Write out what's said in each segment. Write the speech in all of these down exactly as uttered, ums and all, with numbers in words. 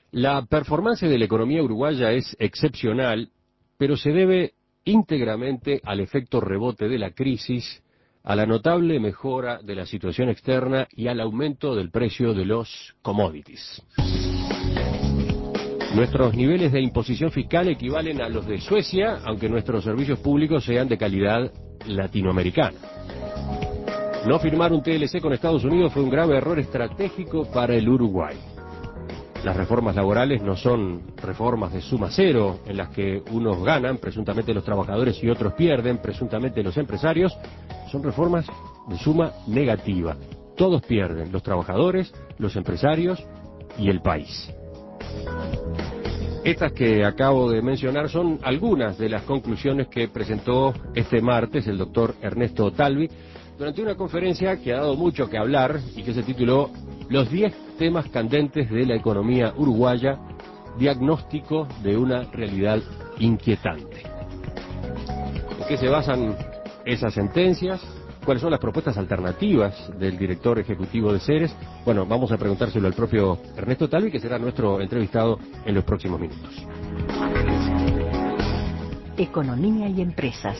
La performance de la economía uruguaya es excepcional, pero se debe íntegramente al efecto rebote de la crisis, a la notable mejora de la situación externa y al aumento del precio de los commodities. Nuestros niveles de imposición fiscal equivalen a los de Suecia, aunque nuestros servicios públicos sean de calidad latinoamericana. No firmar un T L C con Estados Unidos fue un grave error estratégico para el Uruguay. Las reformas laborales no son reformas de suma cero, en las que unos ganan, presuntamente los trabajadores, y otros pierden, presuntamente los empresarios. Son reformas de suma negativa. Todos pierden, los trabajadores, los empresarios y el país. Estas que acabo de mencionar son algunas de las conclusiones que presentó este martes el doctor Ernesto Talvi durante una conferencia que ha dado mucho que hablar y que se tituló Los diez temas candentes de la economía uruguaya, diagnóstico de una realidad inquietante. ¿En qué se basan esas sentencias? ¿Cuáles son las propuestas alternativas del director ejecutivo de Ceres? Bueno, vamos a preguntárselo al propio Ernesto Talvi, que será nuestro entrevistado en los próximos minutos. Economía y empresas.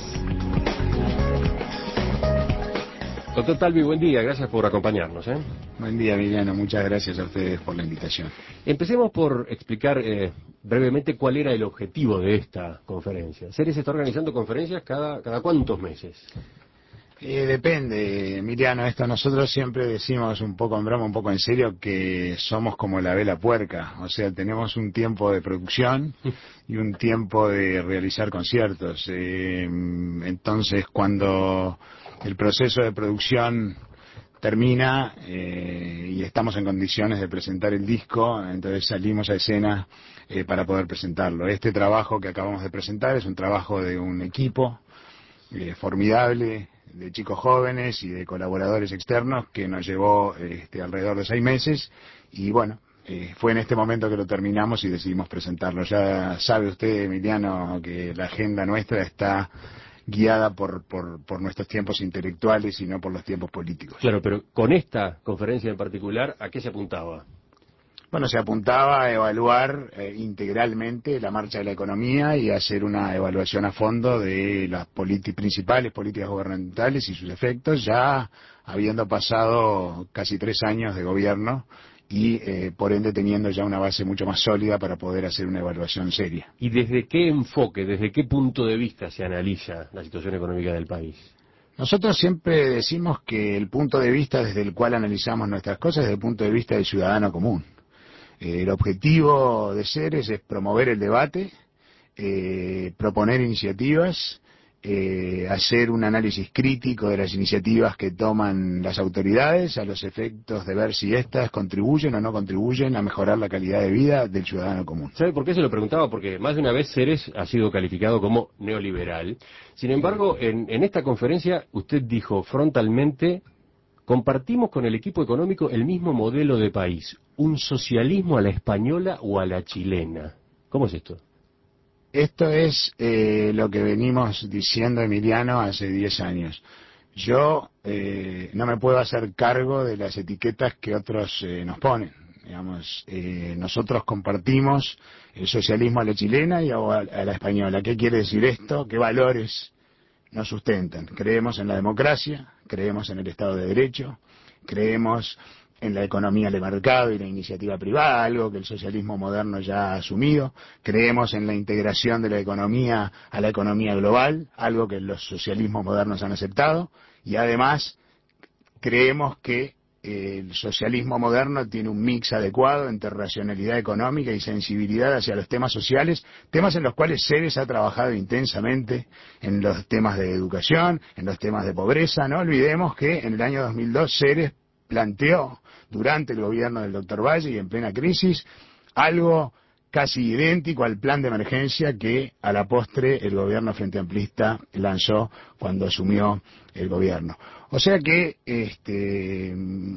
Doctor Talvi, buen día, gracias por acompañarnos. ¿eh? Buen día, Emiliano, muchas gracias a ustedes por la invitación. Empecemos por explicar eh, brevemente cuál era el objetivo de esta conferencia. Ceres está organizando conferencias cada, cada cuántos meses. Eh, depende, Emiliano, esto nosotros siempre decimos un poco en broma, un poco en serio, que somos como la vela puerca, o sea, tenemos un tiempo de producción y un tiempo de realizar conciertos. Eh, entonces, cuando el proceso de producción termina eh, y estamos en condiciones de presentar el disco, entonces salimos a escena eh, para poder presentarlo. Este trabajo que acabamos de presentar es un trabajo de un equipo eh, formidable, de chicos jóvenes y de colaboradores externos que nos llevó este, alrededor de seis meses y bueno, eh, fue en este momento que lo terminamos y decidimos presentarlo. Ya sabe usted, Emiliano, que la agenda nuestra está guiada por, por, por nuestros tiempos intelectuales y no por los tiempos políticos. Claro, pero con esta conferencia en particular, ¿a qué se apuntaba? Bueno, se apuntaba a evaluar eh, integralmente la marcha de la economía y hacer una evaluación a fondo de las politi- principales políticas gubernamentales y sus efectos, ya habiendo pasado casi tres años de gobierno y eh, por ende teniendo ya una base mucho más sólida para poder hacer una evaluación seria. ¿Y desde qué enfoque, desde qué punto de vista se analiza la situación económica del país? Nosotros siempre decimos que el punto de vista desde el cual analizamos nuestras cosas es desde el punto de vista del ciudadano común. Eh, el objetivo de Ceres es promover el debate, eh, proponer iniciativas, eh, hacer un análisis crítico de las iniciativas que toman las autoridades a los efectos de ver si éstas contribuyen o no contribuyen a mejorar la calidad de vida del ciudadano común. ¿Sabe por qué se lo preguntaba? Porque más de una vez Ceres ha sido calificado como neoliberal. Sin embargo, en, en esta conferencia usted dijo frontalmente: compartimos con el equipo económico el mismo modelo de país, un socialismo a la española o a la chilena. ¿Cómo es esto? Esto es eh, lo que venimos diciendo, Emiliano, hace diez años. Yo eh, no me puedo hacer cargo de las etiquetas que otros eh, nos ponen. Digamos, eh, nosotros compartimos el socialismo a la chilena y a, a la española. ¿Qué quiere decir esto? ¿Qué valores nos sustentan? Creemos en la democracia, creemos en el Estado de Derecho, creemos en la economía de mercado y la iniciativa privada, algo que el socialismo moderno ya ha asumido. Creemos en la integración de la economía a la economía global, algo que los socialismos modernos han aceptado. Y además creemos que eh, el socialismo moderno tiene un mix adecuado entre racionalidad económica y sensibilidad hacia los temas sociales, temas en los cuales Ceres ha trabajado intensamente, en los temas de educación, en los temas de pobreza. No olvidemos que en el año dos mil dos Ceres planteó, durante el gobierno del doctor Valle y en plena crisis, algo casi idéntico al plan de emergencia que a la postre el gobierno Frente Amplista lanzó cuando asumió el gobierno. O sea que este,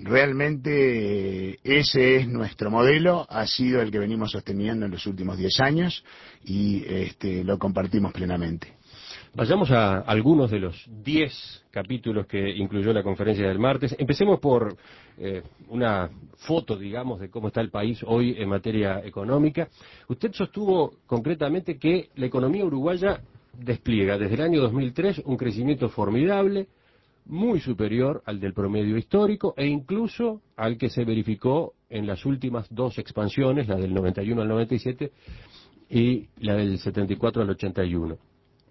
realmente ese es nuestro modelo, ha sido el que venimos sosteniendo en los últimos diez años y este, lo compartimos plenamente. Vayamos a algunos de los diez capítulos que incluyó la conferencia del martes. Empecemos por eh, una foto, digamos, de cómo está el país hoy en materia económica. Usted sostuvo concretamente que la economía uruguaya despliega desde el año dos mil tres un crecimiento formidable, muy superior al del promedio histórico e incluso al que se verificó en las últimas dos expansiones, la del noventa y uno al noventa y siete y la del setenta y cuatro al ochenta y uno.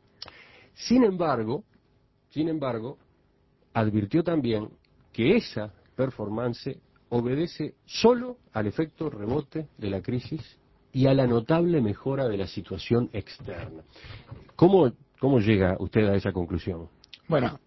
Sin embargo, sin embargo, advirtió también que esa performance obedece solo al efecto rebote de la crisis y a la notable mejora de la situación externa. ¿Cómo, cómo llega usted a esa conclusión? Bueno,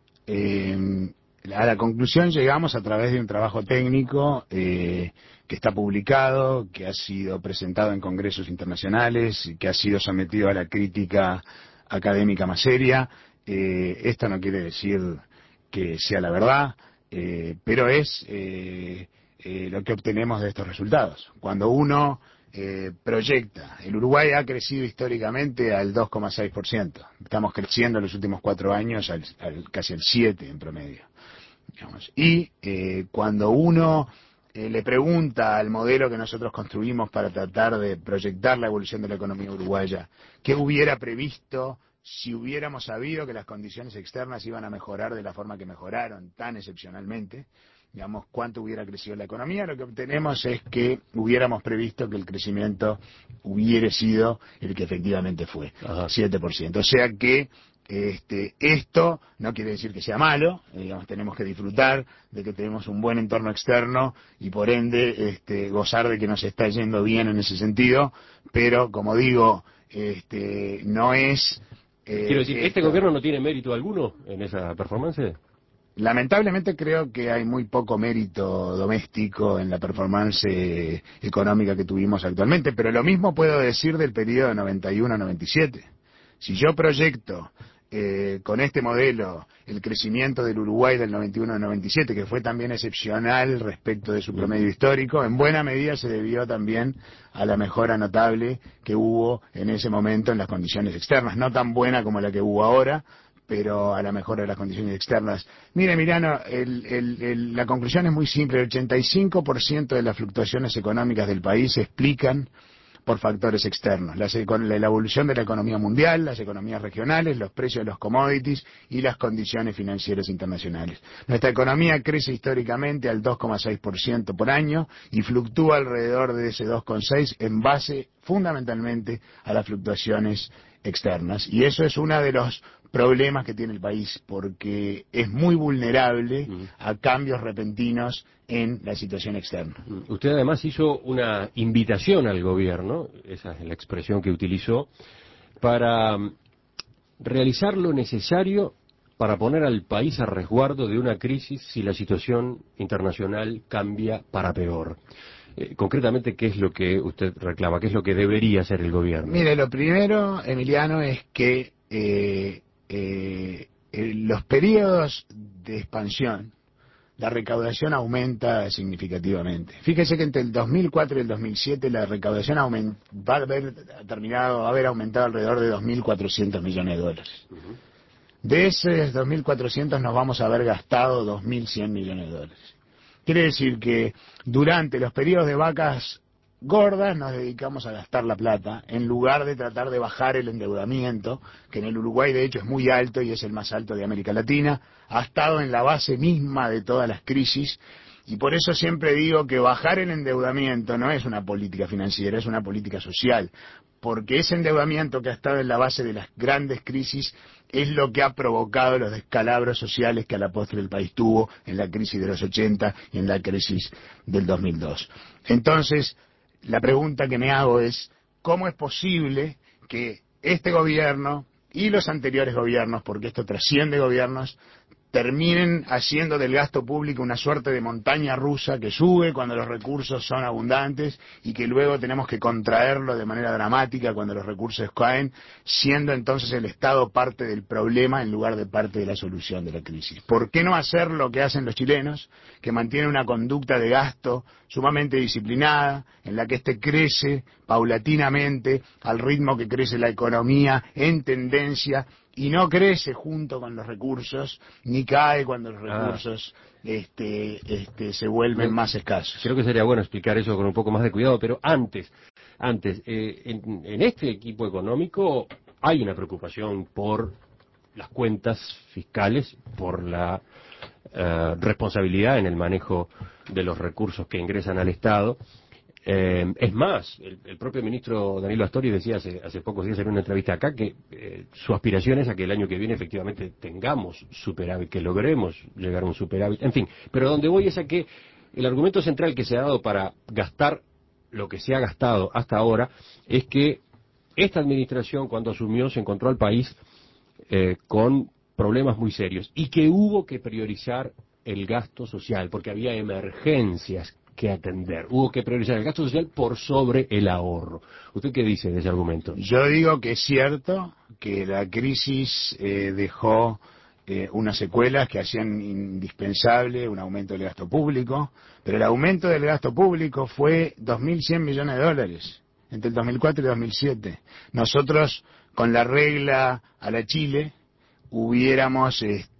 eh, a la conclusión llegamos a través de un trabajo técnico eh, que está publicado, que ha sido presentado en congresos internacionales, que ha sido sometido a la crítica académica más seria. Eh, esto no quiere decir que sea la verdad, eh, pero es eh, eh, lo que obtenemos de estos resultados. Cuando uno eh, proyecta, el Uruguay ha crecido históricamente al dos coma seis por ciento. Estamos creciendo en los últimos cuatro años al, al, casi al siete por ciento en promedio. Digamos. Y eh, cuando uno eh, le pregunta al modelo que nosotros construimos para tratar de proyectar la evolución de la economía uruguaya, ¿qué hubiera previsto si hubiéramos sabido que las condiciones externas iban a mejorar de la forma que mejoraron tan excepcionalmente? Digamos, ¿cuánto hubiera crecido la economía? Lo que obtenemos es que hubiéramos previsto que el crecimiento hubiera sido el que efectivamente fue, Ajá. siete por ciento. O sea que Este, esto no quiere decir que sea malo, eh, digamos, tenemos que disfrutar de que tenemos un buen entorno externo y por ende este, gozar de que nos está yendo bien en ese sentido, pero como digo, este, no es... Eh, Quiero decir, ¿este esto, gobierno no tiene mérito alguno en esa performance? Lamentablemente creo que hay muy poco mérito doméstico en la performance eh, económica que tuvimos actualmente, pero lo mismo puedo decir del periodo noventa y uno a noventa y siete. Si yo proyecto eh, con este modelo el crecimiento del Uruguay del noventa y uno al noventa y siete, que fue también excepcional respecto de su promedio histórico, en buena medida se debió también a la mejora notable que hubo en ese momento en las condiciones externas, no tan buena como la que hubo ahora, pero a la mejora de las condiciones externas. Mire, Emiliano, el, el, el, la conclusión es muy simple. El ochenta y cinco por ciento de las fluctuaciones económicas del país se explican por factores externos, la, la evolución de la economía mundial, las economías regionales, los precios de los commodities y las condiciones financieras internacionales. Nuestra economía crece históricamente al dos coma seis por ciento por año y fluctúa alrededor de ese dos coma seis por ciento en base fundamentalmente a las fluctuaciones externas. Y eso es uno de los problemas que tiene el país, porque es muy vulnerable a cambios repentinos en la situación externa. Usted además hizo una invitación al gobierno, esa es la expresión que utilizó, para realizar lo necesario para poner al país a resguardo de una crisis si la situación internacional cambia para peor. Eh, concretamente, ¿qué es lo que usted reclama? ¿Qué es lo que debería hacer el gobierno? Mire, lo primero, Emiliano, es que eh, eh, eh, los periodos de expansión, la recaudación aumenta significativamente. Fíjese que entre el dos mil cuatro y el dos mil siete la recaudación aument, va a haber terminado, va a haber aumentado alrededor de dos mil cuatrocientos millones de dólares. Uh-huh. De esos dos mil cuatrocientos nos vamos a haber gastado dos mil cien millones de dólares. Quiere decir que durante los periodos de vacas gordas nos dedicamos a gastar la plata en lugar de tratar de bajar el endeudamiento, que en el Uruguay de hecho es muy alto y es el más alto de América Latina, ha estado en la base misma de todas las crisis y por eso siempre digo que bajar el endeudamiento no es una política financiera, es una política social, porque ese endeudamiento que ha estado en la base de las grandes crisis es lo que ha provocado los descalabros sociales que a la postre el país tuvo en la crisis de los ochenta y en la crisis del dos mil dos. Entonces, la pregunta que me hago es, ¿cómo es posible que este gobierno y los anteriores gobiernos, porque esto trasciende gobiernos, terminen haciendo del gasto público una suerte de montaña rusa que sube cuando los recursos son abundantes y que luego tenemos que contraerlo de manera dramática cuando los recursos caen, siendo entonces el Estado parte del problema en lugar de parte de la solución de la crisis? ¿Por qué no hacer lo que hacen los chilenos, que mantienen una conducta de gasto sumamente disciplinada, en la que éste crece paulatinamente al ritmo que crece la economía en tendencia, y no crece junto con los recursos, ni cae cuando los Ah. recursos este, este, se vuelven No, más escasos. Creo que sería bueno explicar eso con un poco más de cuidado, pero antes, antes, eh, en, en este equipo económico hay una preocupación por las cuentas fiscales, por la eh, responsabilidad en el manejo de los recursos que ingresan al Estado. Eh, es más, el, el propio ministro Danilo Astori decía hace, hace pocos días en una entrevista acá que eh, su aspiración es a que el año que viene efectivamente tengamos superávit, que logremos llegar a un superávit, en fin. Pero donde voy es a que el argumento central que se ha dado para gastar lo que se ha gastado hasta ahora es que esta administración, cuando asumió, se encontró al país eh, con problemas muy serios y que hubo que priorizar el gasto social porque había emergencias que atender. Hubo que priorizar el gasto social por sobre el ahorro. ¿Usted qué dice de ese argumento? Yo digo que es cierto que la crisis eh, dejó eh, unas secuelas que hacían indispensable un aumento del gasto público, pero el aumento del gasto público fue dos mil cien millones de dólares entre el dos mil cuatro y dos mil siete. Nosotros, con la regla a la Chile, hubiéramos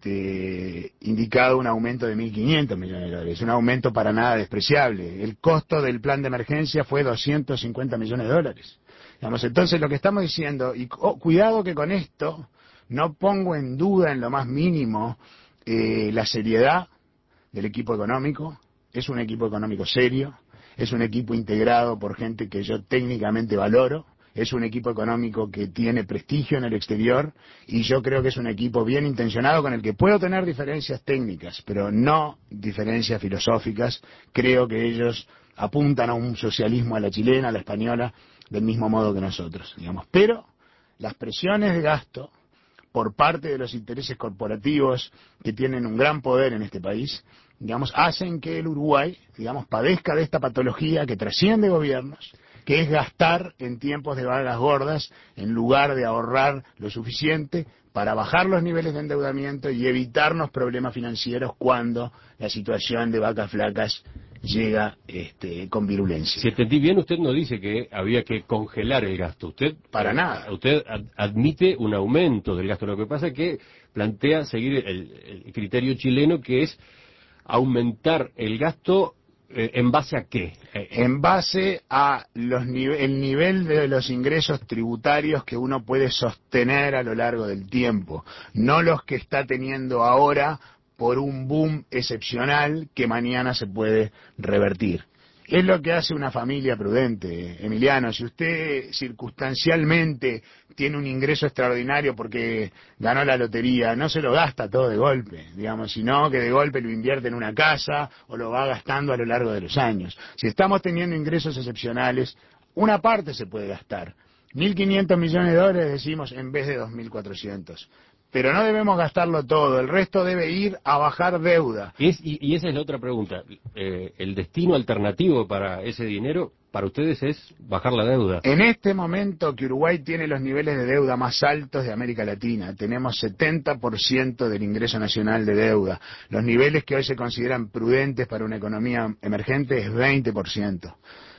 este, indicado un aumento de mil quinientos millones de dólares, un aumento para nada despreciable. El costo del plan de emergencia fue doscientos cincuenta millones de dólares. Digamos, entonces lo que estamos diciendo, y oh, cuidado que con esto no pongo en duda en lo más mínimo eh, la seriedad del equipo económico, es un equipo económico serio, es un equipo integrado por gente que yo técnicamente valoro, es un equipo económico que tiene prestigio en el exterior y yo creo que es un equipo bien intencionado con el que puedo tener diferencias técnicas, pero no diferencias filosóficas. Creo que ellos apuntan a un socialismo a la chilena, a la española, del mismo modo que nosotros, digamos. Pero las presiones de gasto por parte de los intereses corporativos que tienen un gran poder en este país, digamos, hacen que el Uruguay, digamos, padezca de esta patología que trasciende gobiernos, que es gastar en tiempos de vacas gordas en lugar de ahorrar lo suficiente para bajar los niveles de endeudamiento y evitarnos problemas financieros cuando la situación de vacas flacas llega este, con virulencia. Si entendí bien, usted no dice que había que congelar el gasto. Usted Para eh, nada. Usted ad- admite un aumento del gasto. Lo que pasa es que plantea seguir el, el criterio chileno, que es aumentar el gasto eh, en base a qué. Eh, En base a los nive- el nivel de los ingresos tributarios que uno puede sostener a lo largo del tiempo, no los que está teniendo ahora por un boom excepcional que mañana se puede revertir. Es lo que hace una familia prudente, Emiliano. Si usted circunstancialmente tiene un ingreso extraordinario porque ganó la lotería, no se lo gasta todo de golpe, digamos, sino que de golpe lo invierte en una casa o lo va gastando a lo largo de los años. Si estamos teniendo ingresos excepcionales, una parte se puede gastar. mil quinientos millones de dólares decimos en vez de dos mil cuatrocientos. Pero no debemos gastarlo todo, el resto debe ir a bajar deuda. es, y, y esa es la otra pregunta. Eh, ¿El destino alternativo para ese dinero, para ustedes, es bajar la deuda? En este momento que Uruguay tiene los niveles de deuda más altos de América Latina, tenemos setenta por ciento del ingreso nacional de deuda. Los niveles que hoy se consideran prudentes para una economía emergente es veinte por ciento.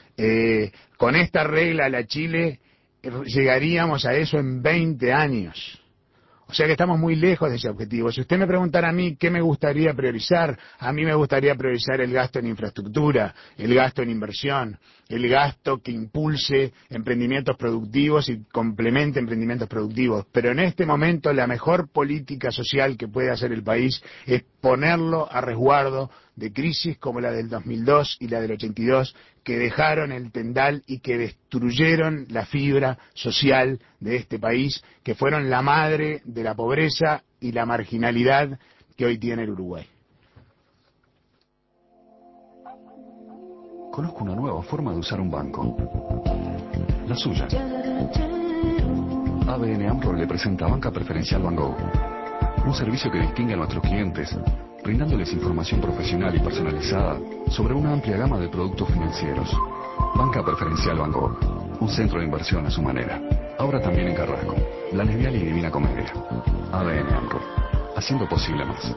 Eh, con esta regla a la Chile eh, llegaríamos a eso en veinte años. O sea que estamos muy lejos de ese objetivo. Si usted me preguntara a mí qué me gustaría priorizar, a mí me gustaría priorizar el gasto en infraestructura, el gasto en inversión, el gasto que impulse emprendimientos productivos y complemente emprendimientos productivos. Pero en este momento la mejor política social que puede hacer el país es ponerlo a resguardo de crisis como la del dos mil dos y la del ochenta y dos, que dejaron el tendal y que destruyeron la fibra social de este país, que fueron la madre de la pobreza y la marginalidad que hoy tiene el Uruguay. Conozco una nueva forma de usar un banco. La suya. A B N AMRO le presenta Banca Preferencial Van Gogh. Un servicio que distingue a nuestros clientes, brindándoles información profesional y personalizada sobre una amplia gama de productos financieros. Banca Preferencial Van Gogh. Un centro de inversión a su manera. Ahora también en Carrasco, La Levial y Divina Comedia. A B N AMRO. Haciendo posible más.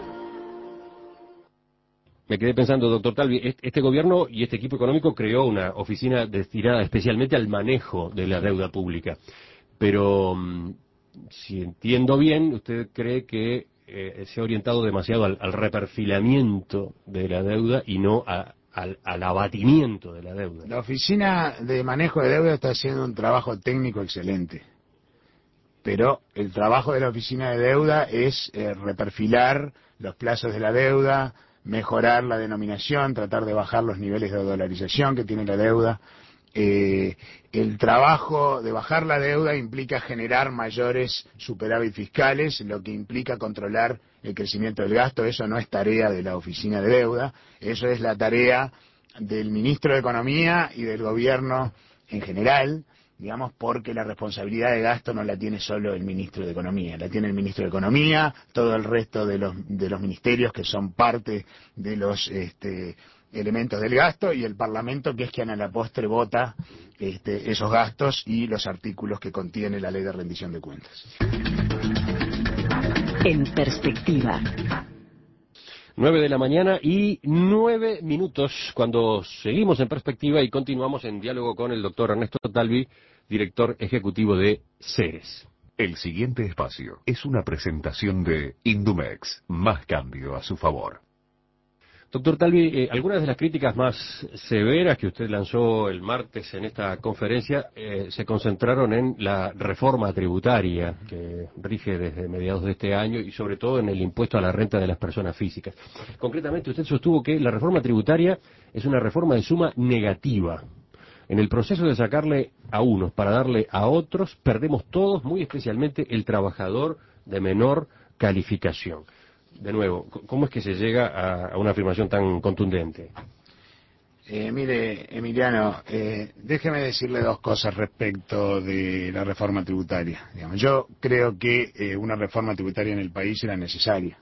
Me quedé pensando, doctor Talvi, este gobierno y este equipo económico creó una oficina destinada especialmente al manejo de la deuda pública. Pero si entiendo bien, usted cree que eh, se ha orientado demasiado al, al reperfilamiento de la deuda y no a, al, al abatimiento de la deuda. La Oficina de Manejo de Deuda está haciendo un trabajo técnico excelente, pero el trabajo de la Oficina de Deuda es eh, reperfilar los plazos de la deuda, mejorar la denominación, tratar de bajar los niveles de dolarización que tiene la deuda. Eh, el trabajo de bajar la deuda implica generar mayores superávit fiscales, lo que implica controlar el crecimiento del gasto. Eso no es tarea de la Oficina de Deuda, eso es la tarea del Ministro de Economía y del Gobierno en general, digamos, porque la responsabilidad de gasto no la tiene solo el Ministro de Economía, la tiene el Ministro de Economía, todo el resto de los, de los ministerios que son parte de los este, elementos del gasto, y el Parlamento, que es quien a la postre vota este, esos gastos y los artículos que contiene la Ley de Rendición de Cuentas. En perspectiva. Nueve de la mañana y nueve minutos cuando seguimos en perspectiva y continuamos en diálogo con el doctor Ernesto Talvi, director ejecutivo de Ceres. El siguiente espacio es una presentación de Indumex, más cambio a su favor. Doctor Talvi, eh, algunas de las críticas más severas que usted lanzó el martes en esta conferencia eh, se concentraron en la reforma tributaria que rige desde mediados de este año y sobre todo en el impuesto a la renta de las personas físicas. Concretamente, usted sostuvo que la reforma tributaria es una reforma de suma negativa. En el proceso de sacarle a unos para darle a otros, perdemos todos, muy especialmente el trabajador de menor calificación. De nuevo, ¿cómo es que se llega a, a una afirmación tan contundente? Eh, mire, Emiliano, eh, déjeme decirle dos cosas respecto de la reforma tributaria. Digamos, yo creo que eh, una reforma tributaria en el país era necesaria.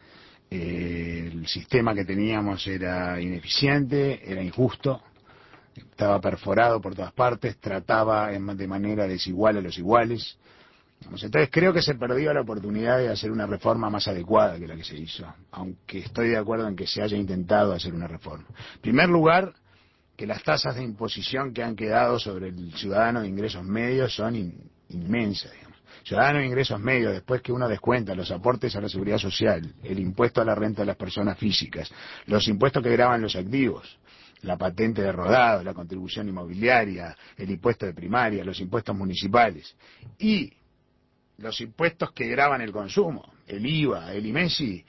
Eh, el sistema que teníamos era ineficiente, era injusto, estaba perforado por todas partes, trataba en, de manera desigual a los iguales. Entonces creo que se perdió la oportunidad de hacer una reforma más adecuada que la que se hizo, aunque estoy de acuerdo en que se haya intentado hacer una reforma. En primer lugar, que las tasas de imposición que han quedado sobre el ciudadano de ingresos medios son in, inmensas, digamos. Ciudadano de ingresos medios, después que uno descuenta los aportes a la seguridad social, el impuesto a la renta de las personas físicas, los impuestos que gravan los activos, la patente de rodado, la contribución inmobiliaria, el impuesto de primaria, los impuestos municipales y los impuestos que gravan el consumo, el I V A, el IMESI,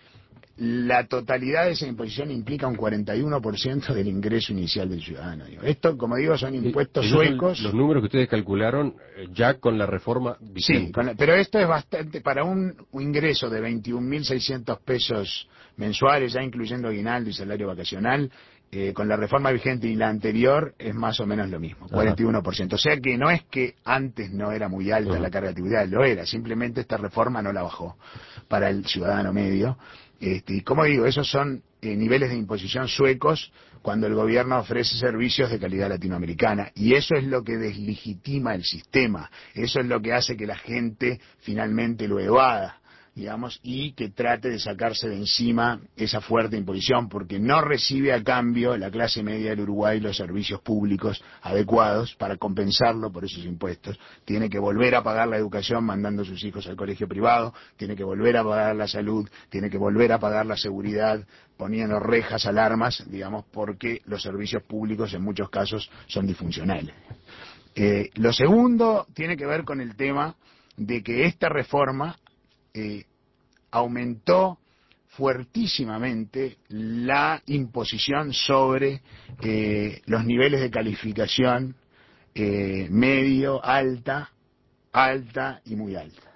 la totalidad de esa imposición implica un cuarenta y uno por ciento del ingreso inicial del ciudadano. Esto, como digo, son impuestos suecos. Son los números que ustedes calcularon ya con la reforma vigente. Sí, con la, pero esto es bastante, para un, un ingreso de veintiún mil seiscientos pesos mensuales, ya incluyendo aguinaldo y salario vacacional, Eh, con la reforma vigente y la anterior es más o menos lo mismo, cuarenta y uno por ciento. O sea que no es que antes no era muy alta la carga tributaria, lo era, simplemente esta reforma no la bajó para el ciudadano medio. Este, y como digo, esos son eh, niveles de imposición suecos cuando el gobierno ofrece servicios de calidad latinoamericana, y eso es lo que deslegitima el sistema, eso es lo que hace que la gente finalmente lo evada, digamos, y que trate de sacarse de encima esa fuerte imposición, porque no recibe a cambio la clase media del Uruguay los servicios públicos adecuados para compensarlo por esos impuestos. Tiene que volver a pagar la educación mandando a sus hijos al colegio privado, tiene que volver a pagar la salud, tiene que volver a pagar la seguridad, poniendo rejas, alarmas, digamos, porque los servicios públicos en muchos casos son disfuncionales. Eh, lo segundo tiene que ver con el tema de que esta reforma Eh, aumentó fuertísimamente la imposición sobre eh, los niveles de calificación eh, medio, alta, alta y muy alta.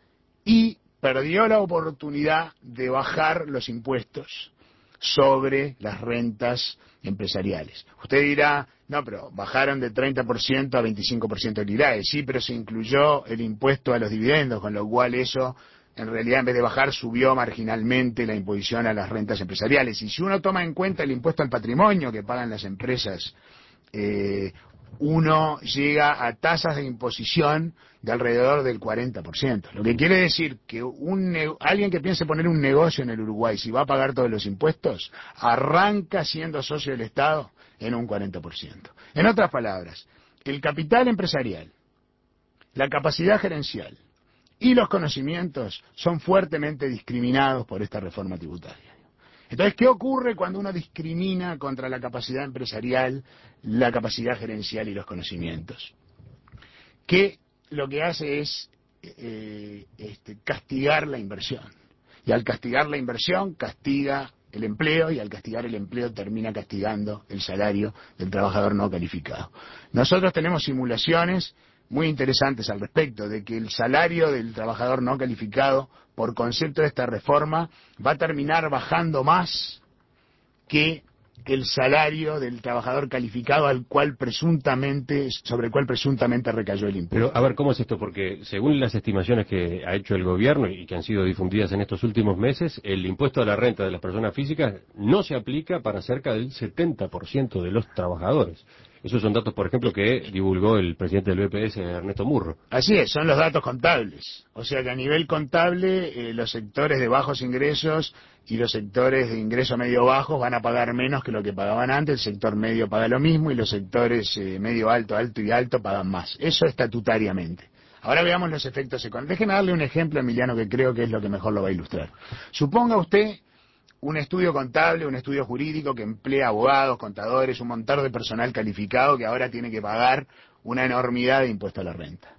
Y perdió la oportunidad de bajar los impuestos sobre las rentas empresariales. Usted dirá, no, pero bajaron de treinta por ciento a veinticinco por ciento del I R A E. Sí, pero se incluyó el impuesto a los dividendos, con lo cual eso, en realidad, en vez de bajar, subió marginalmente la imposición a las rentas empresariales. Y si uno toma en cuenta el impuesto al patrimonio que pagan las empresas, eh, uno llega a tasas de imposición de alrededor del cuarenta por ciento. Lo que quiere decir que un, alguien que piense poner un negocio en el Uruguay, si va a pagar todos los impuestos, arranca siendo socio del Estado en un cuarenta por ciento. En otras palabras, el capital empresarial, la capacidad gerencial y los conocimientos son fuertemente discriminados por esta reforma tributaria. Entonces, ¿qué ocurre cuando uno discrimina contra la capacidad empresarial, la capacidad gerencial y los conocimientos? Que lo que hace es eh, este, castigar la inversión. Y al castigar la inversión, castiga el empleo, y al castigar el empleo termina castigando el salario del trabajador no calificado. Nosotros tenemos simulaciones muy interesantes al respecto, de que el salario del trabajador no calificado, por concepto de esta reforma, va a terminar bajando más que el salario del trabajador calificado al cual presuntamente, sobre el cual presuntamente recayó el impuesto. Pero, a ver, ¿cómo es esto? Porque según las estimaciones que ha hecho el gobierno y que han sido difundidas en estos últimos meses, el impuesto a la renta de las personas físicas no se aplica para cerca del setenta por ciento de los trabajadores. Esos son datos, por ejemplo, que divulgó el presidente del B P S, Ernesto Murro. Así es, son los datos contables. O sea que a nivel contable, eh, los sectores de bajos ingresos y los sectores de ingreso medio bajos van a pagar menos que lo que pagaban antes. El sector medio paga lo mismo y los sectores eh, medio alto, alto y alto pagan más. Eso estatutariamente. Ahora veamos los efectos económicos. Déjenme darle un ejemplo, Emiliano, que creo que es lo que mejor lo va a ilustrar. Suponga usted un estudio contable, un estudio jurídico que emplea abogados, contadores, un montón de personal calificado que ahora tiene que pagar una enormidad de impuesto a la renta.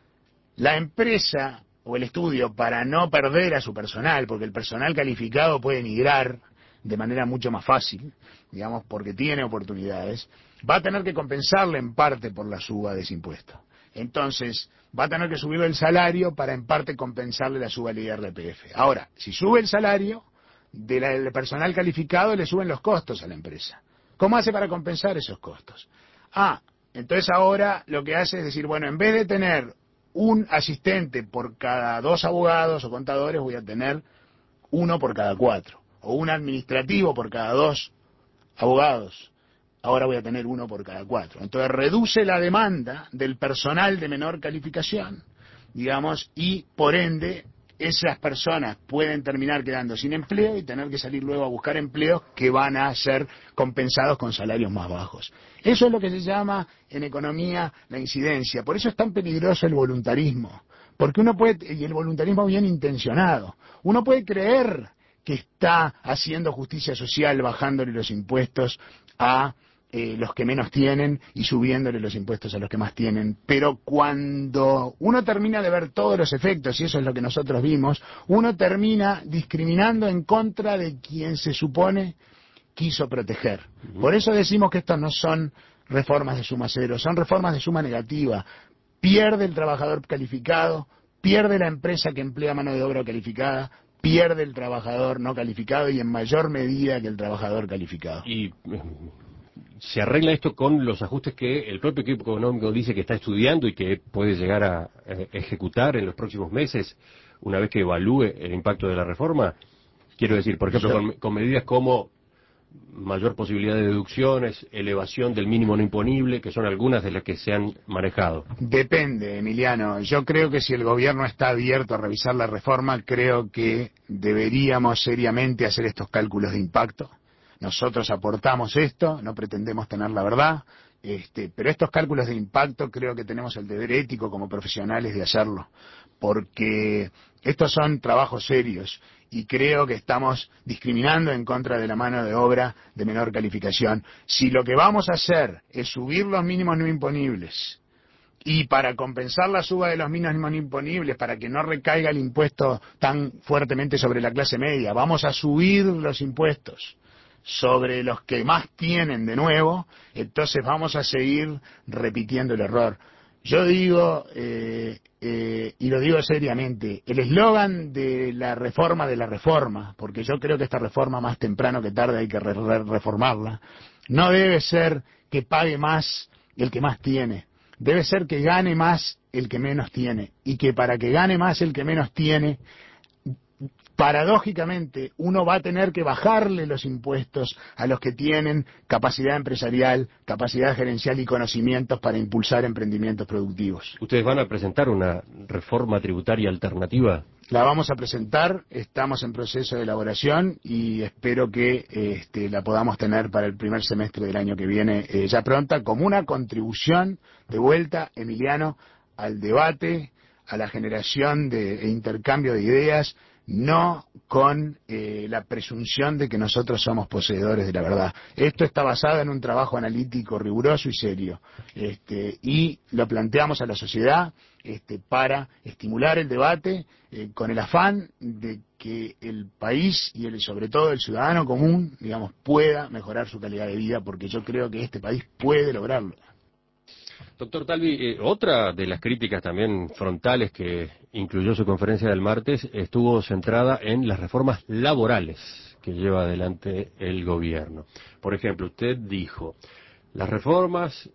La empresa o el estudio, para no perder a su personal, porque el personal calificado puede migrar de manera mucho más fácil, digamos, porque tiene oportunidades, va a tener que compensarle en parte por la suba de ese impuesto. Entonces, va a tener que subirle el salario para en parte compensarle la suba del I R P F. Ahora, si sube el salario del personal calificado, le suben los costos a la empresa. ¿Cómo hace para compensar esos costos? Ah, entonces ahora lo que hace es decir, bueno, en vez de tener un asistente por cada dos abogados o contadores, voy a tener uno por cada cuatro, o un administrativo por cada dos abogados, ahora voy a tener uno por cada cuatro. Entonces reduce la demanda del personal de menor calificación, digamos, y por ende esas personas pueden terminar quedando sin empleo y tener que salir luego a buscar empleos que van a ser compensados con salarios más bajos. Eso es lo que se llama en economía la incidencia. Por eso es tan peligroso el voluntarismo. Porque uno puede, y el voluntarismo bien intencionado, uno puede creer que está haciendo justicia social bajándole los impuestos a Eh, los que menos tienen y subiéndole los impuestos a los que más tienen, pero cuando uno termina de ver todos los efectos, y eso es lo que nosotros vimos, uno termina discriminando en contra de quien se supone quiso proteger. Por eso decimos que estos no son reformas de suma cero, son reformas de suma negativa. Pierde el trabajador calificado, pierde la empresa que emplea mano de obra calificada, pierde el trabajador no calificado y en mayor medida que el trabajador calificado. Y se arregla esto con los ajustes que el propio equipo económico dice que está estudiando y que puede llegar a eh, ejecutar en los próximos meses una vez que evalúe el impacto de la reforma. Quiero decir, por ejemplo, con, con medidas como mayor posibilidad de deducciones, elevación del mínimo no imponible, que son algunas de las que se han manejado. Depende, Emiliano. Yo creo que si el gobierno está abierto a revisar la reforma, creo que deberíamos seriamente hacer estos cálculos de impacto. Nosotros aportamos esto, no pretendemos tener la verdad, este, pero estos cálculos de impacto creo que tenemos el deber ético como profesionales de hacerlo, porque estos son trabajos serios y creo que estamos discriminando en contra de la mano de obra de menor calificación. Si lo que vamos a hacer es subir los mínimos no imponibles y para compensar la suba de los mínimos no imponibles, para que no recaiga el impuesto tan fuertemente sobre la clase media, vamos a subir los impuestos sobre los que más tienen de nuevo, entonces vamos a seguir repitiendo el error. Yo digo, eh, eh, y lo digo seriamente, el eslogan de la reforma de la reforma, porque yo creo que esta reforma más temprano que tarde hay que re re reformarla, no debe ser que pague más el que más tiene, debe ser que gane más el que menos tiene, y que para que gane más el que menos tiene, paradójicamente, uno va a tener que bajarle los impuestos a los que tienen capacidad empresarial, capacidad gerencial y conocimientos para impulsar emprendimientos productivos. ¿Ustedes van a presentar una reforma tributaria alternativa? La vamos a presentar, estamos en proceso de elaboración y espero que este, la podamos tener para el primer semestre del año que viene eh, ya pronta, como una contribución de vuelta, Emiliano, al debate, a la generación de e intercambio de ideas, no con eh, la presunción de que nosotros somos poseedores de la verdad. Esto está basado en un trabajo analítico riguroso y serio, este, y lo planteamos a la sociedad este, para estimular el debate eh, con el afán de que el país y el, sobre todo el ciudadano común, digamos, pueda mejorar su calidad de vida, porque yo creo que este país puede lograrlo. Doctor Talvi, eh, otra de las críticas también frontales que incluyó su conferencia del martes estuvo centrada en las reformas laborales que lleva adelante el gobierno. Por ejemplo, usted dijo, las reformas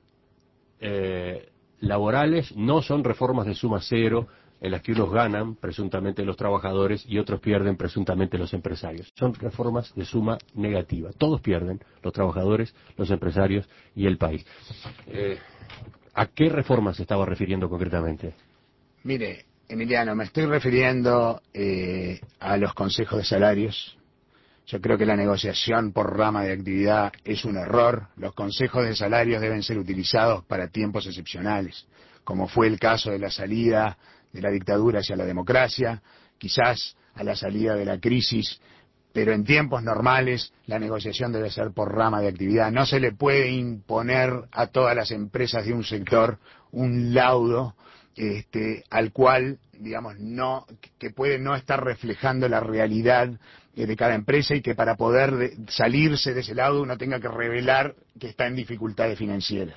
eh, laborales no son reformas de suma cero en las que unos ganan presuntamente los trabajadores y otros pierden presuntamente los empresarios. Son reformas de suma negativa. Todos pierden, los trabajadores, los empresarios y el país. Eh, ¿A qué reformas se estaba refiriendo concretamente? Mire, Emiliano, me estoy refiriendo eh, a los consejos de salarios. Yo creo que la negociación por rama de actividad es un error. Los consejos de salarios deben ser utilizados para tiempos excepcionales, como fue el caso de la salida de la dictadura hacia la democracia, quizás a la salida de la crisis, pero en tiempos normales la negociación debe ser por rama de actividad. No se le puede imponer a todas las empresas de un sector un laudo este, al cual, digamos, no, que puede no estar reflejando la realidad eh, de cada empresa y que para poder de, salirse de ese laudo uno tenga que revelar que está en dificultades financieras.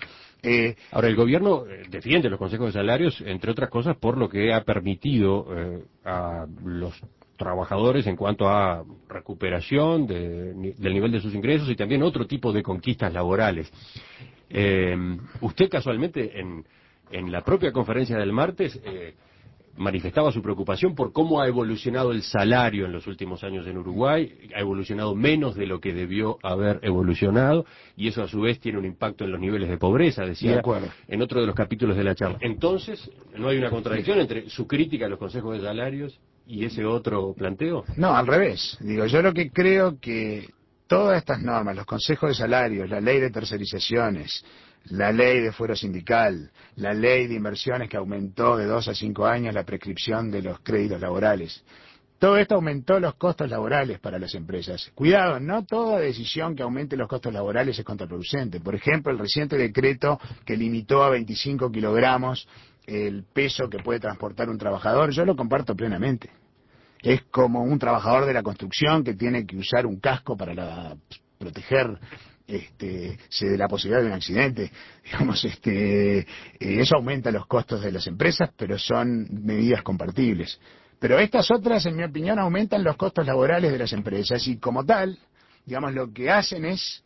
Eh, Ahora, el gobierno defiende los consejos de salarios, entre otras cosas, por lo que ha permitido eh, a los trabajadores en cuanto a recuperación de, del nivel de sus ingresos y también otro tipo de conquistas laborales. Eh, usted casualmente en, en la propia conferencia del martes eh, manifestaba su preocupación por cómo ha evolucionado el salario en los últimos años en Uruguay, ha evolucionado menos de lo que debió haber evolucionado y eso a su vez tiene un impacto en los niveles de pobreza, decía de en otro de los capítulos de la charla. Entonces, ¿no hay una contradicción entre su crítica a los consejos de salarios y ese otro planteo? No, al revés. Digo, yo lo que creo que todas estas normas, los consejos de salarios, la ley de tercerizaciones, la ley de fuero sindical, la ley de inversiones que aumentó de dos a cinco años la prescripción de los créditos laborales, todo esto aumentó los costos laborales para las empresas. Cuidado, no toda decisión que aumente los costos laborales es contraproducente. Por ejemplo, el reciente decreto que limitó a veinticinco kilogramos el peso que puede transportar un trabajador, yo lo comparto plenamente. Es como un trabajador de la construcción que tiene que usar un casco para la, proteger este, de la posibilidad de un accidente. Digamos, este, eso aumenta los costos de las empresas, pero son medidas compartibles. Pero estas otras, en mi opinión, aumentan los costos laborales de las empresas y como tal, digamos, lo que hacen es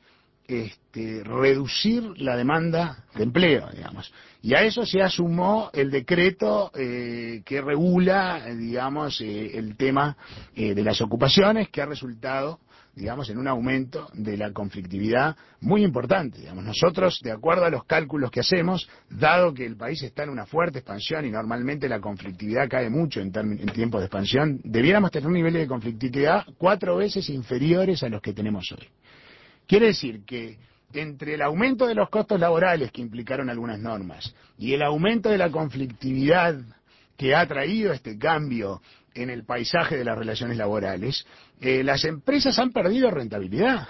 este, reducir la demanda de empleo, digamos. Y a eso se asumó el decreto eh, que regula, eh, digamos, eh, el tema eh, de las ocupaciones, que ha resultado, digamos, en un aumento de la conflictividad muy importante. Digamos, nosotros, de acuerdo a los cálculos que hacemos, dado que el país está en una fuerte expansión y normalmente la conflictividad cae mucho en, en tiempos de expansión, debiéramos tener niveles de conflictividad cuatro veces inferiores a los que tenemos hoy. Quiere decir que entre el aumento de los costos laborales que implicaron algunas normas y el aumento de la conflictividad que ha traído este cambio en el paisaje de las relaciones laborales, eh, las empresas han perdido rentabilidad.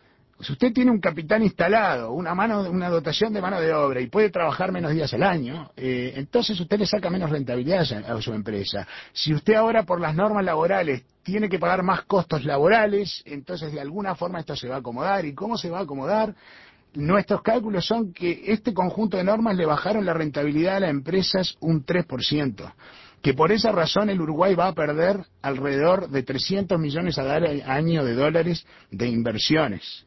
Si usted tiene un capital instalado, una mano, una dotación de mano de obra y puede trabajar menos días al año, eh, entonces usted le saca menos rentabilidad a, a su empresa. Si usted ahora por las normas laborales tiene que pagar más costos laborales, entonces de alguna forma esto se va a acomodar. ¿Y cómo se va a acomodar? Nuestros cálculos son que este conjunto de normas le bajaron la rentabilidad a las empresas un tres por ciento. Que por esa razón el Uruguay va a perder alrededor de trescientos millones al año de dólares de inversiones.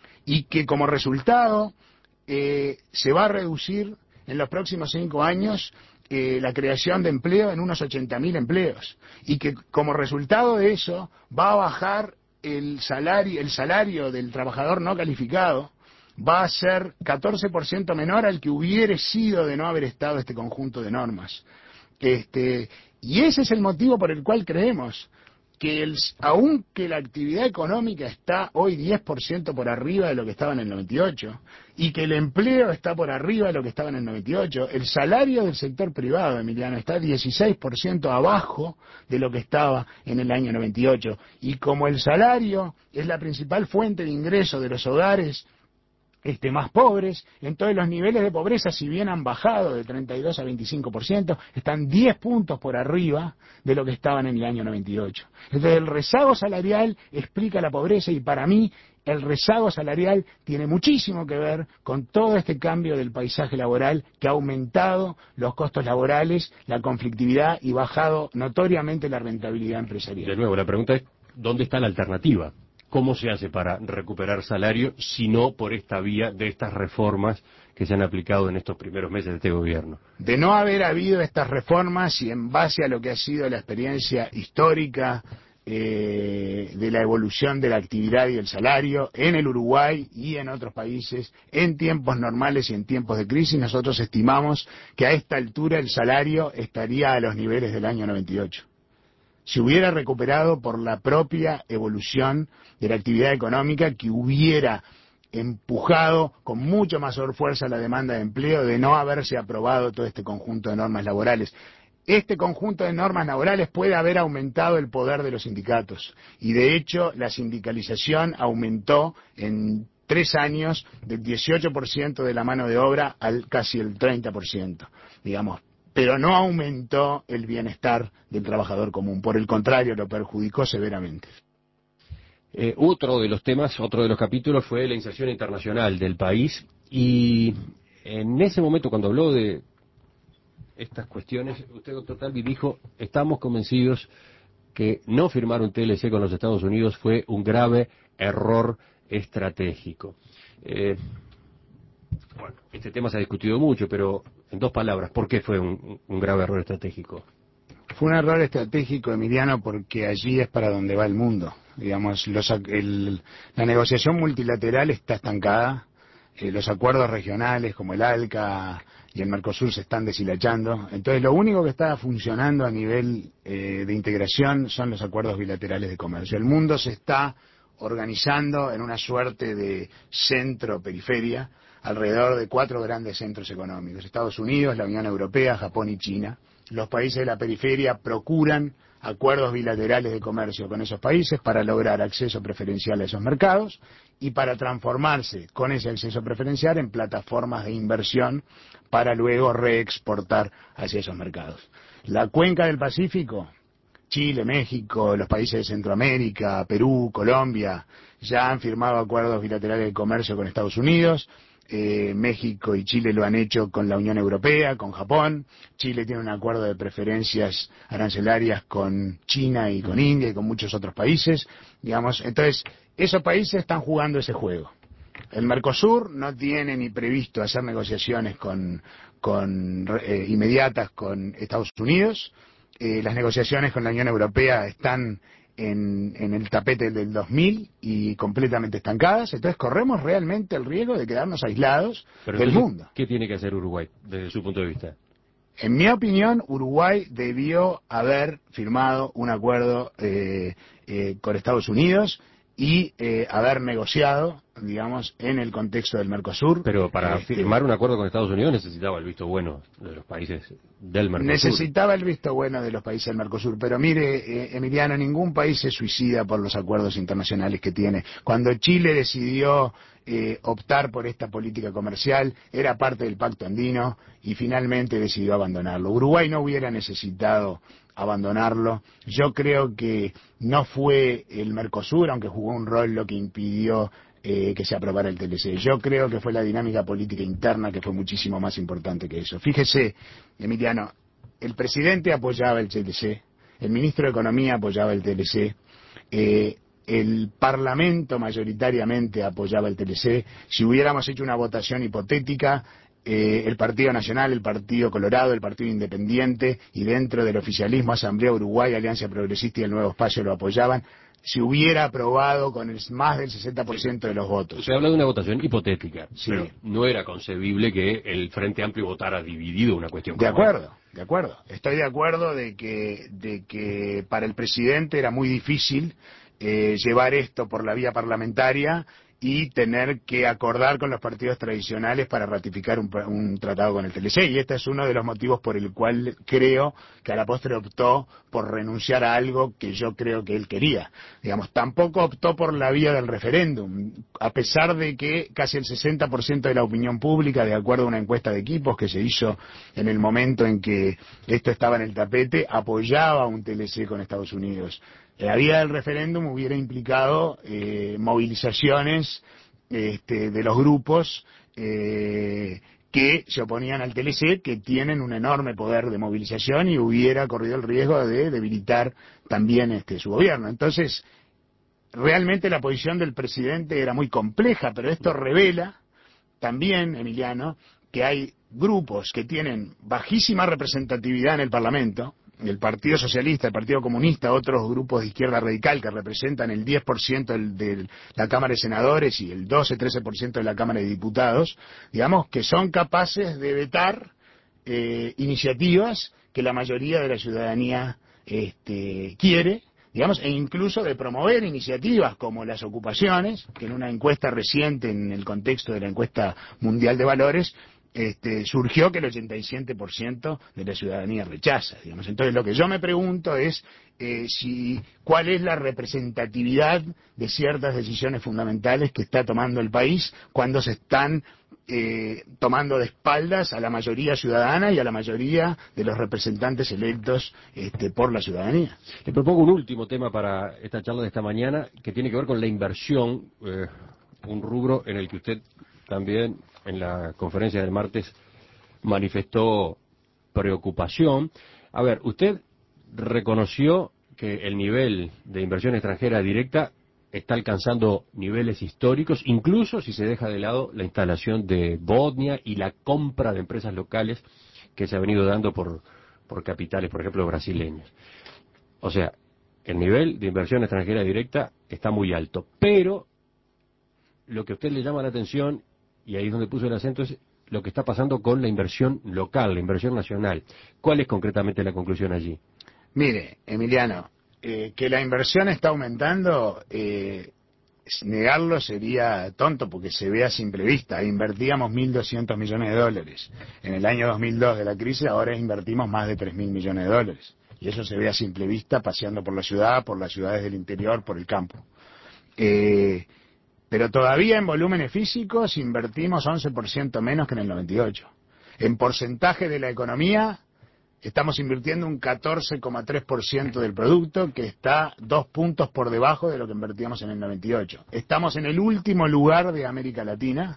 Y que como resultado eh, se va a reducir en los próximos cinco años eh, la creación de empleo en unos ochenta mil empleos y que como resultado de eso va a bajar el salario, el salario del trabajador no calificado va a ser catorce por ciento menor al que hubiera sido de no haber estado este conjunto de normas. Este, y ese es el motivo por el cual creemos que el, aunque la actividad económica está hoy diez por ciento por arriba de lo que estaba en el noventa y ocho, y que el empleo está por arriba de lo que estaba en el noventa y ocho, el salario del sector privado, Emiliano, está dieciséis por ciento abajo de lo que estaba en el año noventa y ocho. Y como el salario es la principal fuente de ingreso de los hogares Este, más pobres, entonces los niveles de pobreza, si bien han bajado de treinta y dos a veinticinco por ciento, están diez puntos por arriba de lo que estaban en el año noventa y ocho. Entonces el rezago salarial explica la pobreza, y para mí el rezago salarial tiene muchísimo que ver con todo este cambio del paisaje laboral que ha aumentado los costos laborales, la conflictividad y bajado notoriamente la rentabilidad empresarial. De nuevo, la pregunta es, ¿dónde está la alternativa? ¿Cómo se hace para recuperar salario si no por esta vía de estas reformas que se han aplicado en estos primeros meses de este gobierno? De no haber habido estas reformas y en base a lo que ha sido la experiencia histórica eh, de la evolución de la actividad y el salario en el Uruguay y en otros países, en tiempos normales y en tiempos de crisis, nosotros estimamos que a esta altura el salario estaría a los niveles del año noventa y ocho. Se hubiera recuperado por la propia evolución de la actividad económica, que hubiera empujado con mucho mayor fuerza la demanda de empleo de no haberse aprobado todo este conjunto de normas laborales. Este conjunto de normas laborales puede haber aumentado el poder de los sindicatos, y de hecho la sindicalización aumentó en tres años del dieciocho por ciento de la mano de obra al casi el treinta por ciento, digamos. Pero no aumentó el bienestar del trabajador común, por el contrario, lo perjudicó severamente. Eh, otro de los temas, otro de los capítulos fue la inserción internacional del país, y en ese momento, cuando habló de estas cuestiones, usted, doctor Talvi, dijo, estamos convencidos que no firmar un T L C con los Estados Unidos fue un grave error estratégico. Eh, bueno, este tema se ha discutido mucho, pero en dos palabras, ¿por qué fue un, un grave error estratégico? Fue un error estratégico, Emiliano, porque allí es para donde va el mundo. Digamos, los, el, la negociación multilateral está estancada, eh, los acuerdos regionales como el ALCA y el Mercosur se están deshilachando. Entonces, lo único que está funcionando a nivel eh, de integración son los acuerdos bilaterales de comercio. El mundo se está organizando en una suerte de centro-periferia, alrededor de cuatro grandes centros económicos: Estados Unidos, la Unión Europea, Japón y China. Los países de la periferia procuran acuerdos bilaterales de comercio con esos países para lograr acceso preferencial a esos mercados y para transformarse con ese acceso preferencial en plataformas de inversión para luego reexportar hacia esos mercados. La cuenca del Pacífico, Chile, México, los países de Centroamérica, Perú, Colombia, ya han firmado acuerdos bilaterales de comercio con Estados Unidos. Eh, México y Chile lo han hecho con la Unión Europea, con Japón. Chile tiene un acuerdo de preferencias arancelarias con China y con India y con muchos otros países, digamos. Entonces, esos países están jugando ese juego. El Mercosur no tiene ni previsto hacer negociaciones con, con eh, inmediatas con Estados Unidos. Eh, las negociaciones con la Unión Europea están En, en el tapete del dos mil y completamente estancadas. Entonces corremos realmente el riesgo de quedarnos aislados Pero del entonces, mundo. ¿qué tiene que hacer Uruguay desde su punto de vista? En mi opinión, Uruguay debió haber firmado un acuerdo eh, eh, con Estados Unidos y eh, haber negociado, digamos, en el contexto del Mercosur. Pero para este, firmar un acuerdo con Estados Unidos necesitaba el visto bueno de los países del Mercosur. Necesitaba el visto bueno de los países del Mercosur, pero mire, eh, Emiliano, ningún país se suicida por los acuerdos internacionales que tiene. Cuando Chile decidió eh, optar por esta política comercial, era parte del Pacto Andino y finalmente decidió abandonarlo. Uruguay no hubiera necesitado abandonarlo. Yo creo que no fue el Mercosur, aunque jugó un rol, lo que impidió eh, que se aprobara el T L C. Yo creo que fue la dinámica política interna que fue muchísimo más importante que eso. Fíjese, Emiliano, el presidente apoyaba el T L C, el ministro de Economía apoyaba el T L C, eh, el Parlamento mayoritariamente apoyaba el T L C. Si hubiéramos hecho una votación hipotética, eh, el Partido Nacional, el Partido Colorado, el Partido Independiente y dentro del oficialismo Asamblea Uruguay, Alianza Progresista y el Nuevo Espacio lo apoyaban, se hubiera aprobado con el, más del sesenta por ciento de los votos. Se habla de una votación hipotética, sí. Pero no era concebible que el Frente Amplio votara dividido una cuestión De como acuerdo. esta. de acuerdo. Estoy de acuerdo de que, de que para el presidente era muy difícil eh, llevar esto por la vía parlamentaria y tener que acordar con los partidos tradicionales para ratificar un, un tratado con el T L C. Y este es uno de los motivos por el cual creo que a la postre optó por renunciar a algo que yo creo que él quería. Digamos, tampoco optó por la vía del referéndum, a pesar de que casi el sesenta por ciento de la opinión pública, de acuerdo a una encuesta de equipos que se hizo en el momento en que esto estaba en el tapete, apoyaba un T L C con Estados Unidos. La vía del referéndum hubiera implicado eh, movilizaciones este, de los grupos eh, que se oponían al T L C, que tienen un enorme poder de movilización, y hubiera corrido el riesgo de debilitar también este, su gobierno. Entonces, realmente la posición del presidente era muy compleja, pero esto revela también, Emiliano, que hay grupos que tienen bajísima representatividad en el Parlamento, el Partido Socialista, el Partido Comunista, otros grupos de izquierda radical que representan el diez por ciento de la Cámara de Senadores y el doce a trece por ciento de la Cámara de Diputados, digamos, que son capaces de vetar eh, iniciativas que la mayoría de la ciudadanía este, quiere, digamos, e incluso de promover iniciativas como las ocupaciones, que en una encuesta reciente, en el contexto de la encuesta mundial de valores, Este, surgió que el ochenta y siete por ciento de la ciudadanía rechaza, digamos. Entonces lo que yo me pregunto es eh, si cuál es la representatividad de ciertas decisiones fundamentales que está tomando el país cuando se están eh, tomando de espaldas a la mayoría ciudadana y a la mayoría de los representantes electos este, por la ciudadanía. Le propongo un último tema para esta charla de esta mañana que tiene que ver con la inversión, eh, un rubro en el que usted también en la conferencia del martes manifestó preocupación. A ver, usted reconoció que el nivel de inversión extranjera directa está alcanzando niveles históricos, incluso si se deja de lado la instalación de Bosnia y la compra de empresas locales que se ha venido dando por, por capitales, por ejemplo, brasileños. O sea, el nivel de inversión extranjera directa está muy alto, pero lo que a usted le llama la atención, y ahí es donde puso el acento, es lo que está pasando con la inversión local, la inversión nacional. ¿Cuál es concretamente la conclusión allí? Mire, Emiliano, eh, que la inversión está aumentando, eh, negarlo sería tonto porque se ve a simple vista. Invertíamos mil doscientos millones de dólares. En el año dos mil dos de la crisis, ahora invertimos más de tres mil millones de dólares. Y eso se ve a simple vista paseando por la ciudad, por las ciudades del interior, por el campo. Eh... Pero todavía en volúmenes físicos invertimos once por ciento menos que en el noventa y ocho. En porcentaje de la economía estamos invirtiendo un catorce coma tres por ciento del producto, que está dos puntos por debajo de lo que invertíamos en el noventa y ocho. Estamos en el último lugar de América Latina,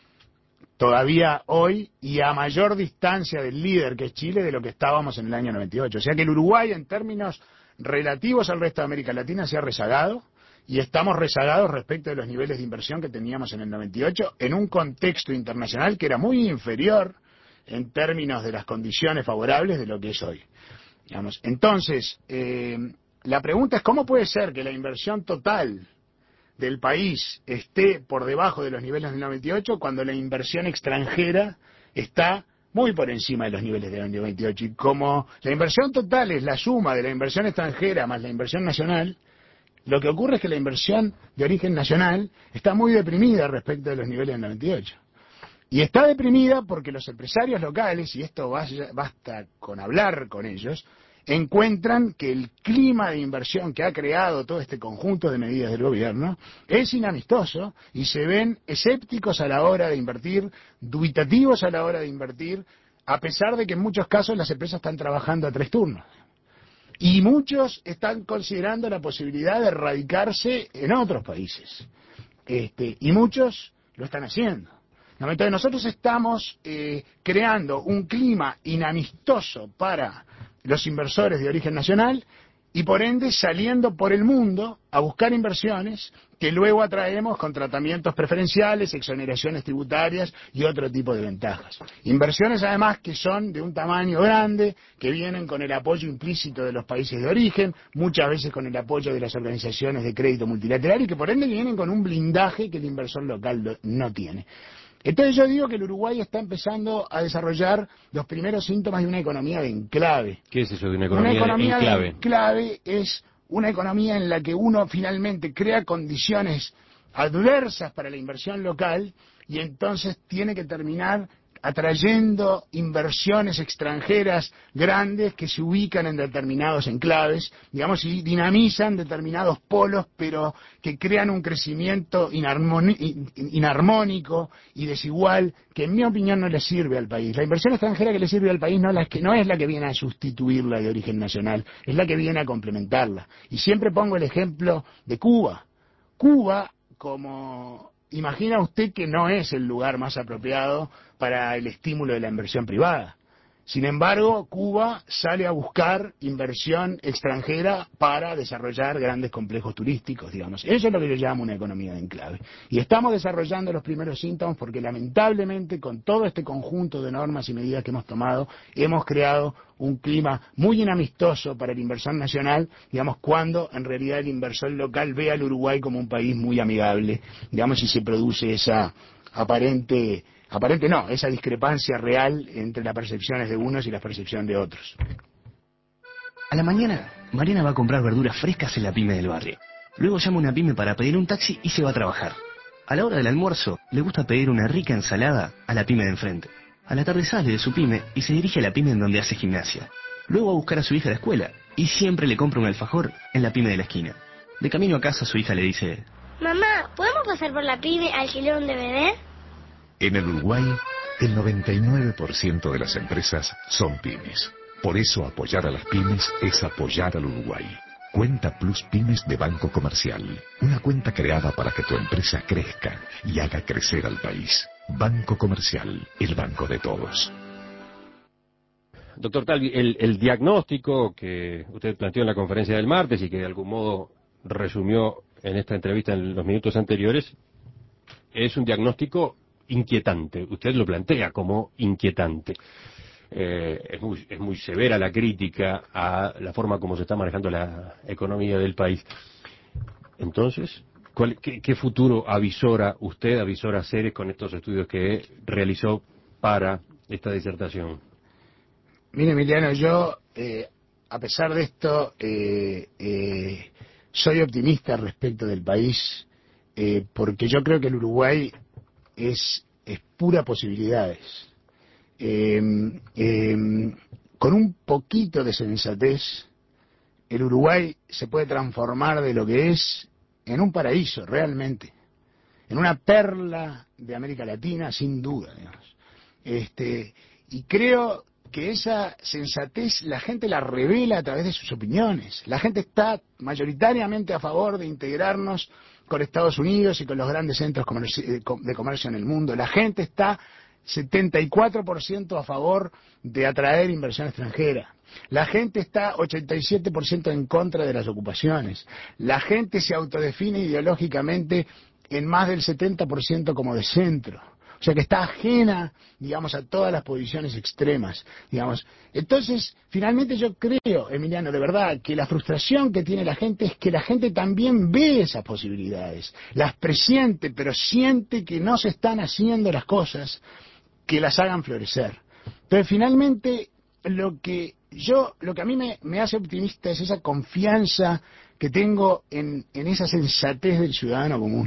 todavía hoy, y a mayor distancia del líder, que es Chile, de lo que estábamos en el año noventa y ocho. O sea que el Uruguay, en términos relativos al resto de América Latina, se ha rezagado. Y estamos rezagados respecto de los niveles de inversión que teníamos en el noventa y ocho, en un contexto internacional que era muy inferior en términos de las condiciones favorables de lo que es hoy. Digamos, entonces, eh, la pregunta es cómo puede ser que la inversión total del país esté por debajo de los niveles del noventa y ocho cuando la inversión extranjera está muy por encima de los niveles del noventa y ocho. Y como la inversión total es la suma de la inversión extranjera más la inversión nacional, lo que ocurre es que la inversión de origen nacional está muy deprimida respecto de los niveles del noventa y ocho. Y está deprimida porque los empresarios locales, y esto vaya, basta con hablar con ellos, encuentran que el clima de inversión que ha creado todo este conjunto de medidas del gobierno es inamistoso y se ven escépticos a la hora de invertir, dubitativos a la hora de invertir, a pesar de que en muchos casos las empresas están trabajando a tres turnos. Y muchos están considerando la posibilidad de radicarse en otros países. Este, y muchos lo están haciendo. Entonces nosotros estamos eh, creando un clima inamistoso para los inversores de origen nacional y por ende saliendo por el mundo a buscar inversiones que luego atraemos con tratamientos preferenciales, exoneraciones tributarias y otro tipo de ventajas. Inversiones además que son de un tamaño grande, que vienen con el apoyo implícito de los países de origen, muchas veces con el apoyo de las organizaciones de crédito multilateral y que por ende vienen con un blindaje que el inversor local no tiene. Entonces yo digo que el Uruguay está empezando a desarrollar los primeros síntomas de una economía de enclave. ¿Qué es eso de una economía, una economía de enclave? de enclave es una economía en la que uno finalmente crea condiciones adversas para la inversión local y entonces tiene que terminar atrayendo inversiones extranjeras grandes que se ubican en determinados enclaves, digamos, y dinamizan determinados polos, pero que crean un crecimiento inarmónico y desigual, que en mi opinión no le sirve al país. La inversión extranjera que le sirve al país no, la que, no es la que viene a sustituir la de origen nacional, es la que viene a complementarla. Y siempre pongo el ejemplo de Cuba. Cuba, como... Imagina usted que no es el lugar más apropiado para el estímulo de la inversión privada. Sin embargo, Cuba sale a buscar inversión extranjera para desarrollar grandes complejos turísticos, digamos. Eso es lo que yo llamo una economía de enclave. Y estamos desarrollando los primeros síntomas porque lamentablemente con todo este conjunto de normas y medidas que hemos tomado, hemos creado un clima muy inamistoso para el inversor nacional, digamos, cuando en realidad el inversor local ve al Uruguay como un país muy amigable, digamos, y se produce esa aparente... Aparente no, esa discrepancia real entre las percepciones de unos y las percepciones de otros. A la mañana, Mariana va a comprar verduras frescas en la pyme del barrio. Luego llama a una pyme para pedir un taxi y se va a trabajar. A la hora del almuerzo, le gusta pedir una rica ensalada a la pyme de enfrente. A la tarde sale de su pyme y se dirige a la pyme en donde hace gimnasia. Luego va a buscar a su hija a la escuela y siempre le compra un alfajor en la pyme de la esquina. De camino a casa, su hija le dice: Mamá, ¿podemos pasar por la pyme a alquilar un D V D? En el Uruguay, el noventa y nueve por ciento de las empresas son pymes. Por eso apoyar a las pymes es apoyar al Uruguay. Cuenta Plus Pymes de Banco Comercial. Una cuenta creada para que tu empresa crezca y haga crecer al país. Banco Comercial, el banco de todos. Doctor Talvi, el, el diagnóstico que usted planteó en la conferencia del martes y que de algún modo resumió en esta entrevista en los minutos anteriores, es un diagnóstico inquietante. Usted lo plantea como inquietante. Eh, es, muy, es muy severa la crítica a la forma como se está manejando la economía del país. Entonces, ¿cuál, qué, qué futuro avisora usted, avisora Ceres, con estos estudios que realizó para esta disertación? Mire, Emiliano, yo, eh, a pesar de esto, eh, eh, soy optimista respecto del país, eh, porque yo creo que el Uruguay es, es pura posibilidades. Eh, eh, con un poquito de sensatez, el Uruguay se puede transformar de lo que es en un paraíso, realmente, en una perla de América Latina, sin duda, digamos. Este, y creo que esa sensatez la gente la revela a través de sus opiniones. La gente está mayoritariamente a favor de integrarnos con Estados Unidos y con los grandes centros de comercio en el mundo. La gente está setenta y cuatro por ciento a favor de atraer inversión extranjera. La gente está ochenta y siete por ciento en contra de las ocupaciones. La gente se autodefine ideológicamente en más del setenta por ciento como de centro. O sea que está ajena, digamos, a todas las posiciones extremas, digamos. Entonces, finalmente yo creo, Emiliano, de verdad, que la frustración que tiene la gente es que la gente también ve esas posibilidades, las presiente, pero siente que no se están haciendo las cosas que las hagan florecer. Entonces, finalmente, lo que yo, lo que a mí me, me hace optimista es esa confianza que tengo en, en esa sensatez del ciudadano común.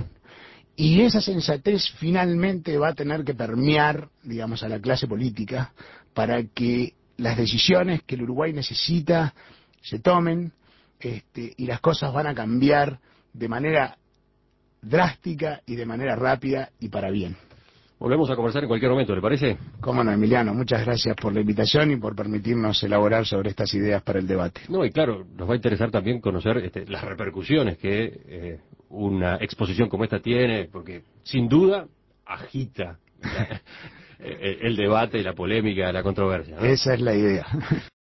Y esa sensatez finalmente va a tener que permear, digamos, a la clase política para que las decisiones que el Uruguay necesita se tomen, este, y las cosas van a cambiar de manera drástica y de manera rápida y para bien. Volvemos a conversar en cualquier momento, ¿le parece? Cómo no, Emiliano, muchas gracias por la invitación y por permitirnos elaborar sobre estas ideas para el debate. No, y claro, nos va a interesar también conocer este, las repercusiones que eh, una exposición como esta tiene, porque sin duda agita la, el, el debate, la polémica, la controversia, ¿no? Esa es la idea.